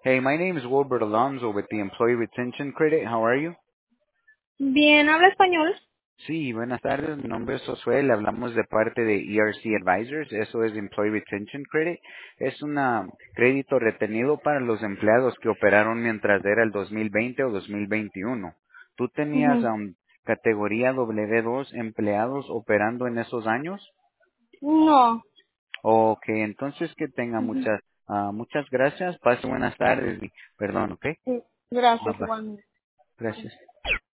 Hey, my name is Wilbert Alonso with the Employee Retention Credit. How are you? Bien, ¿habla español? Sí, buenas tardes. Mi nombre es Josué. Le hablamos de parte de ERC Advisors. Eso es Employee Retention Credit. Es un crédito retenido para los empleados que operaron mientras era el 2020 o 2021. ¿Tú tenías Ujú. categoría W2 empleados operando en esos años? No. Ok, entonces que tenga Ujú. muchas gracias. Pase buenas tardes. Perdón, ok. Sí, Bye gracias, bye. igualmente. Gracias.